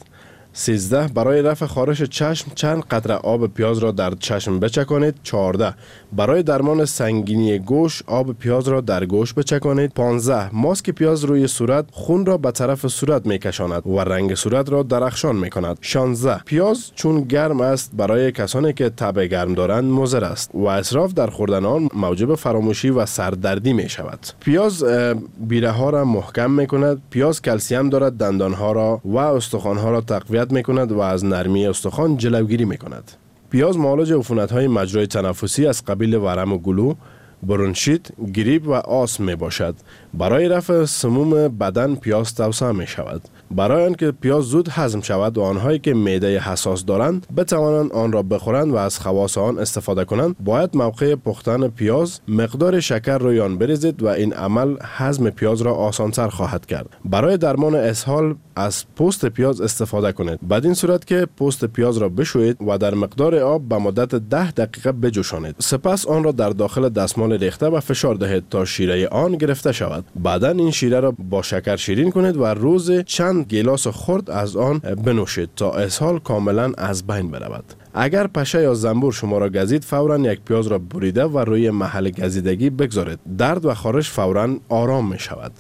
13 برای رفع خارش چشم چند قطره آب پیاز را در چشم بچکانید. 14 برای درمان سنگینی گوش آب پیاز را در گوش بچکانید. 15 ماسک پیاز روی صورت خون را به طرف صورت میکشاند و رنگ صورت را درخشان میکند. 16 پیاز چون گرم است برای کسانی که طبع گرم دارند مضر است و اسراف در خوردن آن موجب فراموشی و سردردی می شود. پیاز بیره ها را محکم میکند. پیاز کلسیم دارد، دندان ها را و استخوان ها را تقویت می کند و از نرمی استخوان جلوگیری می کند. پیاز معالج عفونت های مجرای تنفسی از قبیل ورم و گلو، برونشیت، گریپ و آسم می باشد. برای رفع سموم بدن پیاز توصیه می شود. برای آنکه پیاز زود هضم شود و آنهایی که معده حساس دارند بتوانند آن را بخورند و از خواص آن استفاده کنند، باید موقع پختن پیاز مقدار شکر روی آن بریزید و این عمل هضم پیاز را آسان‌تر خواهد کرد. برای درمان اسهال از پوست پیاز استفاده کنید. بدین صورت که پوست پیاز را بشویید و در مقدار آب به مدت 10 دقیقه بجوشانید. سپس آن را در داخل دستمال ریخته و فشار دهید تا شیره آن گرفته شود. بعدا این شیره را با شکر شیرین کنید و روز چند گیلاس خرد از آن بنوشید تا اسهال کاملا از بین برود. اگر پشه یا زنبور شما را گزید، فوراً یک پیاز را بریده و روی محل گزیدگی بگذارید. درد و خارش فوراً آرام می شود.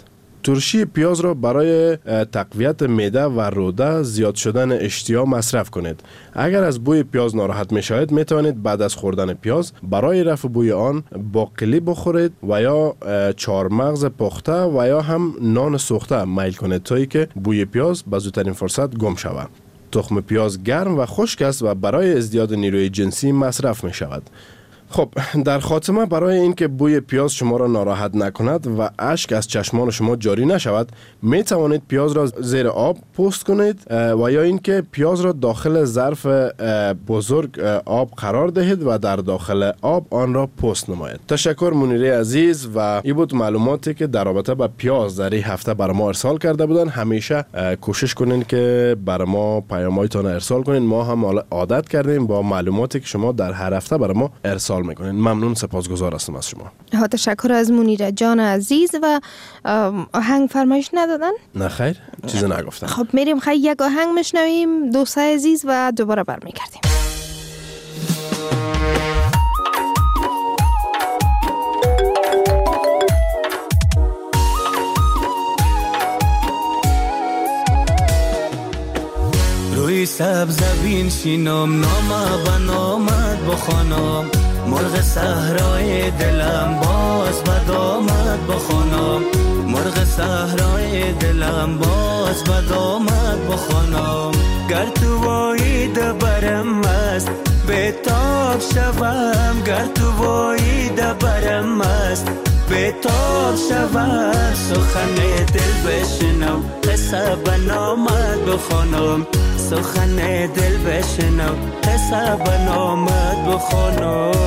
ترشی پیاز را برای تقویت معده و روده، زیاد شدن اشتها مصرف کنید. اگر از بوی پیاز ناراحت می شوید می توانید بعد از خوردن پیاز برای رفع بوی آن باقلی بخورید و یا چهارمغز پخته و یا هم نان سوخته میل کنید تا که بوی پیاز به زودترین فرصت گم شود. تخم پیاز گرم و خشک است و برای ازدیاد نیروی جنسی مصرف می شود. خب در خاتمه، برای اینکه بوی پیاز شما را ناراحت نکند و اشک از چشمان شما جاری نشود، می توانید پیاز را زیر آب پوست کنید و یا اینکه پیاز را داخل ظرف بزرگ آب قرار دهید و در داخل آب آن را پوست نمایید. تشکر منیره عزیز. و این بود معلوماتی که در رابطه با پیاز در این هفته بر ما ارسال کرده بودن. همیشه کوشش کنین که بر ما پیامایتان ارسال کنین. ما هم عادت کردیم با معلوماتی که شما در هر هفته بر ما ارسال میکنین. ممنون، سپاسگزار هستم از شما. تشکر از منیره جان عزیز. و آهنگ فرمایش ندادن؟ نه خیر، چیزی نگفتم. خب میریم خیلی یک آهنگ میشنویم دوستای عزیز و دوباره برمیگردیم. روی سبزبین شینم، نامه به نامت بخوانم، مرغ صحرای دلم باز به دامت بخوانم، مرغ صحرای دلم باز به دامت بخوانم. گر تو وایید برم است بتاب شوم، گر تو وایید برم است بتاب شوم. سخن دل بشنو، قصه به نامت بخوانم، سخن دل بشنو، قصه به نامت بخوانم.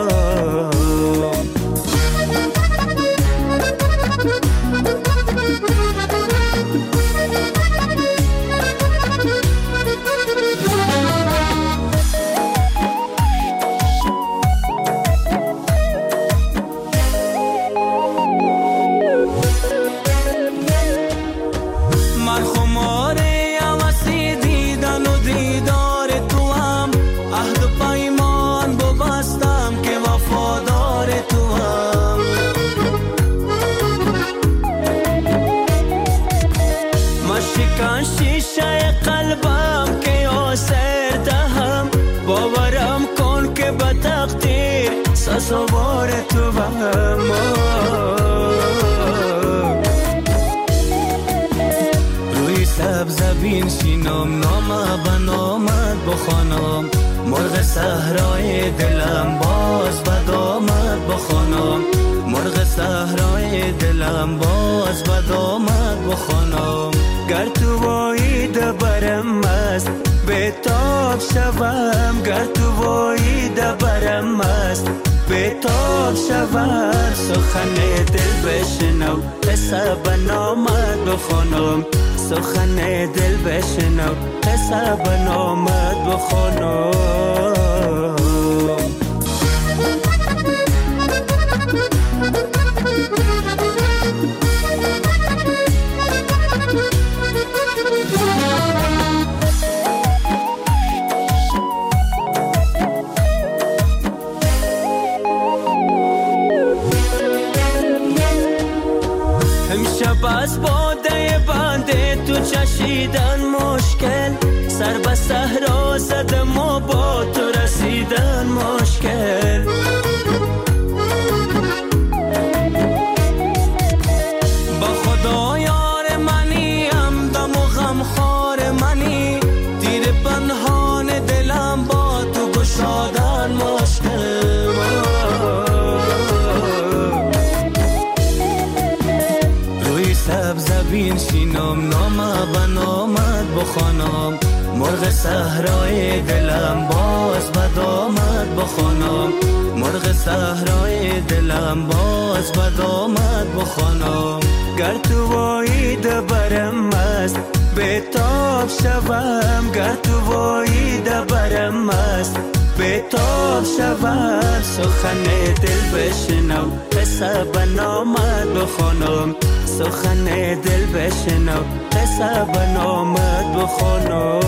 سوار تو و روی سبزبین شینم، نامه به نامت بخوانم، مرغ صحرای دلم باز به دامت بخوانم، مرغ صحرای دلم باز به دامت بخوانم. گر تو وایید برم است بتاب شوم، گر تو وایید برم است بتاب شوم. سخن دل بشنو، قصه به نامت بخوانم، سخن دل بشنو، قصه به نامت بخوانم. از باده بنده تو چشیدن مشکل، سر به صحرا زدم و با تو رسیدن مشکل. با خدا یار منی، همدم و غمخوار منی، تیر پنهان دلم با تو گشادن مشکل. سبزبین شینم، نامه به نامت بخوانم، مرغ صحرای دلم باز به دامت بخوانم، مرغ صحرای دلم باز به دامت بخوانم. گر تو وایید برم است بتاب شوم، گر تو وایید برم است بتاب شوم. سخن دل بشنو، قصه به نامت بخوانم، سخن دل بشنو، قصه به نامت بخوانم.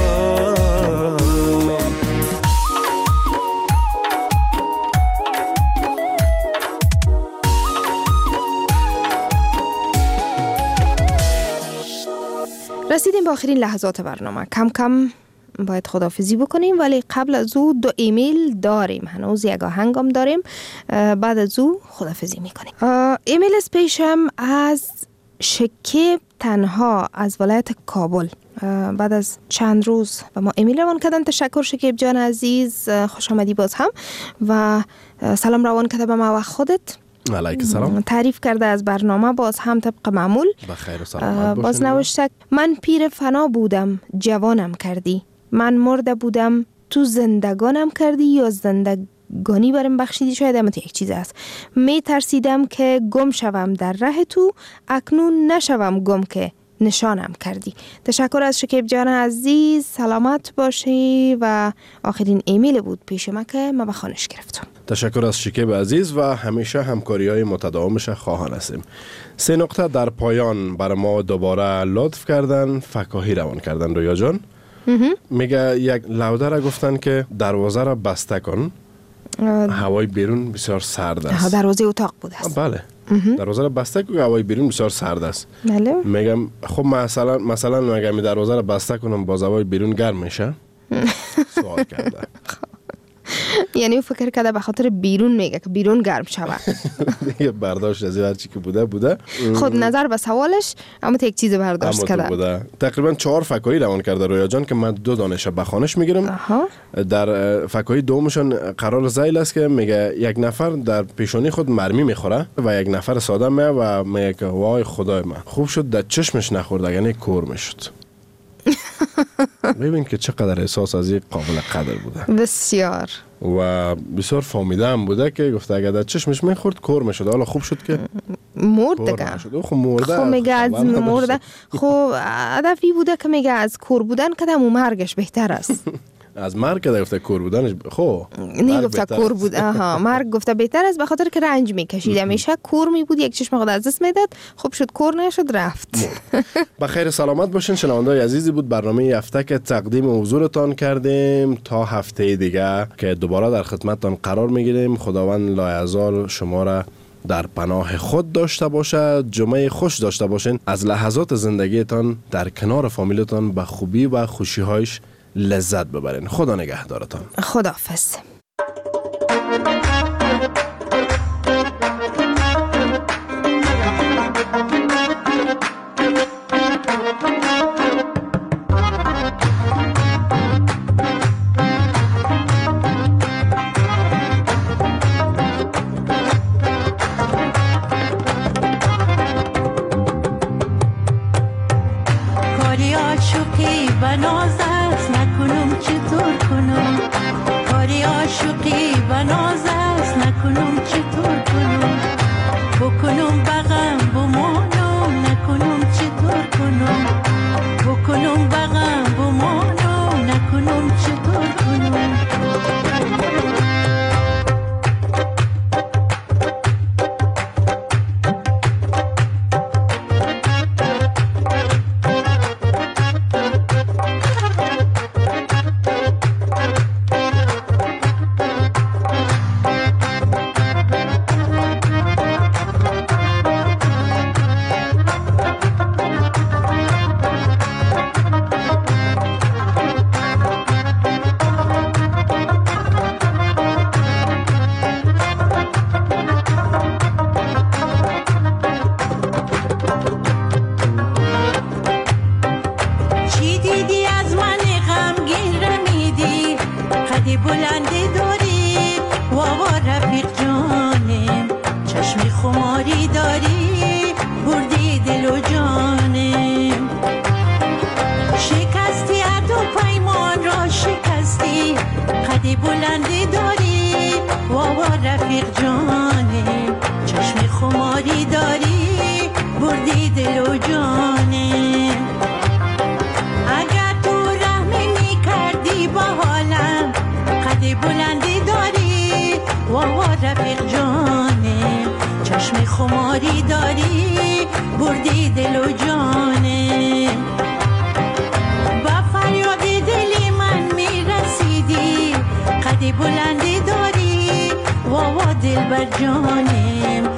رسیدیم به آخرین لحظات برنامه. کم کم باید خداحافظی بکنیم، ولی قبل از او 2 ایمیل داریم، هنوز یک آهنگ هم داریم، بعد از او خداحافظی میکنیم. ایمیل سپیشم از شکیب تنها از ولایت کابل. بعد از چند روز به ما ایمیل روان کردن. تشکر شکیب جان عزیز، خوش آمدی باز هم و سلام روان کرده به ما و خودت. علیک سلام. تعریف کرده از برنامه، باز هم طبق معمول بخیر و سلامت باشین. باز نوشته من پیر فنا بودم جوانم کردی، من مرده بودم تو زندگانم کردی، یا زندگانی برم بخشیدی، شاید هم یک چیز است. می ترسیدم که گم شوم در ره تو، اکنون نشوم گم که نشانم کردی. تشکر از شکیب جان عزیز، سلامت باشی. و آخرین ایمیل بود پیش ما که ما به خوانش گرفتم. تشکر از شکیب عزیز و همیشه همکاری های متداومش خواهان هستیم. 3 نقطه در پایان برای ما دوباره لطف کردن، فکاهی روان کردن. رویا جان میگه یک لوده را گفتن که دروازه را بسته کن، هوای بیرون بسیار سرد است. دروازه اتاق بود است. بله، دروازه را بسته کن، هوای بیرون بسیار سرد است. بله. میگم خب مثلا میگم دروازه را بسته کنم باز هوای بیرون گرم میشه. سوال کرده. یعنی فکر کرده به خاطر بیرون میگه که بیرون گرم شود. دیگه برداشت از هر چی که بوده. خود نظر به سوالش اما یک چیز برداشت کرده. تقریبا 4 فکاهی روان کرده رویا جان که من 2 دانش به خوانش میگیرم. در فکاهی دومشون قرار ذیل است که میگه یک نفر در پیشانی خود مرمی میخوره و یک نفر ساده میه و میگه که وای خدای من خوب شد در چشمش نخورد، یعنی کور میشد. ببین که چقدر احساس از این قابل قدر بوده. بسیار و بسیار فامیده هم بوده که گفته اگر در چشمش میخورد کور میشد، حالا خوب شد که مرد دیگه. خب مرده. خب میگه از مرده. خب هدفی بوده که میگه از کور بودن که دمو مرگش بهتر است. از مرگ که گفته کور بودنش خب نه گفته کور بود. مرگ گفته بهتر است، به خاطر که رنج میکشید. همیشه کور می بود، یک چشم خود از دست میداد، خوب شد کور نشد رفت. بخیر سلامت باشین. شنونده‌های عزیزی بود برنامه هفته که تقدیم حضورتان کردیم. تا هفته دیگه که دوباره در خدمتتان قرار میگیریم. خداوند لایزال شما را در پناه خود داشته باشه. جمعه خوش داشته باشین. از لحظات زندگیتان در کنار فامیلتان به خوبی و خوشی‌هایش لذت ببرین. خدا نگهدارتان. خداحافظ. کاری عاشقی بناز است، نکنم چطور کنم. کاری عاشقی بناز است، نکنم چطور کنم. بکنم بغم بمانم، نکنم چطور کنم. بکنم بغم بمانم، نکنم چطور کنم.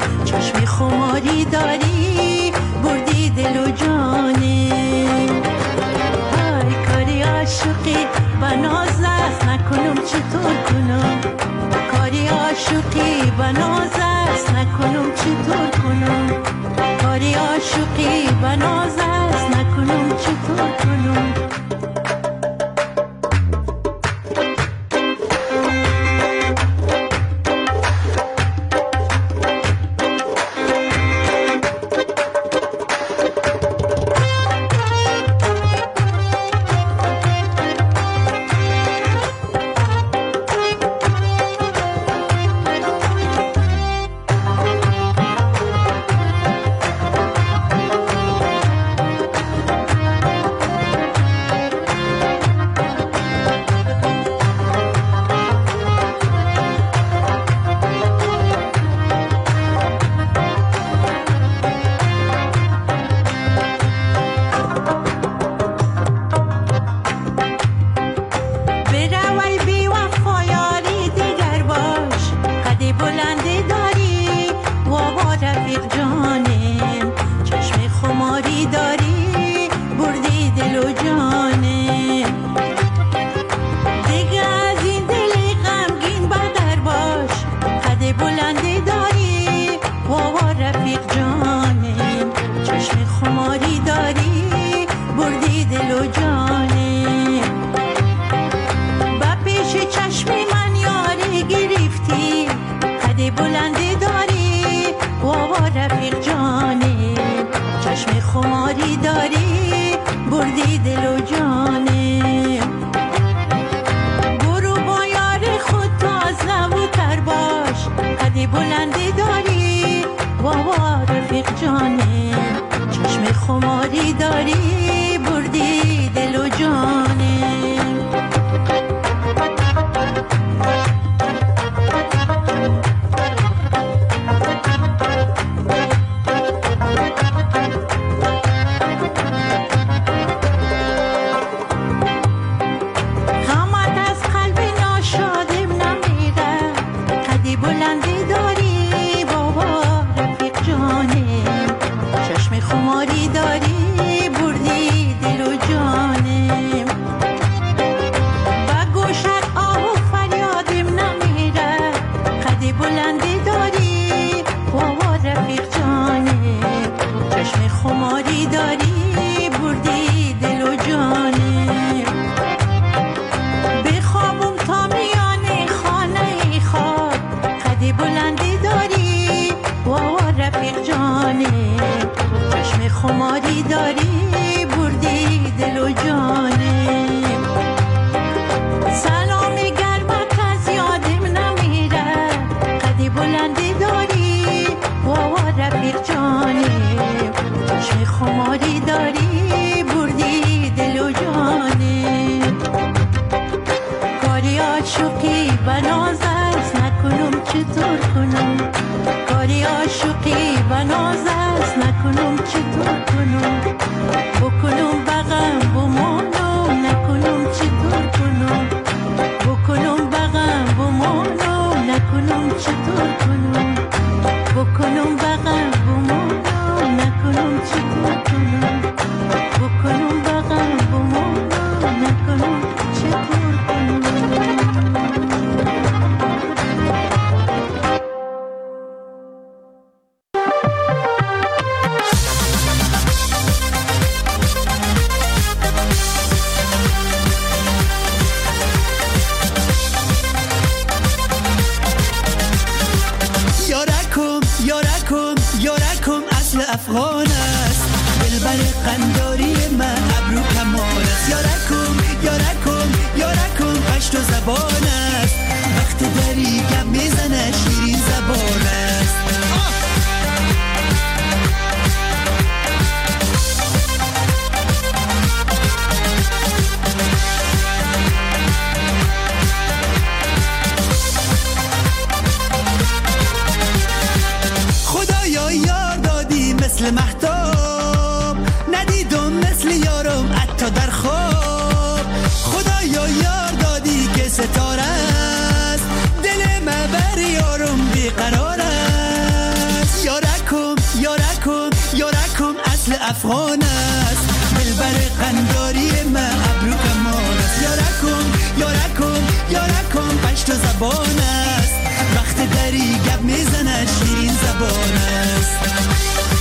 خماری داری بردی دل و جانم. بناز است نکنم چطور کنم افغان است دلبر قنداری من ابرو کمان است یارکم پشت و زبان است وقت دری گپ میزنه شیرین زبان است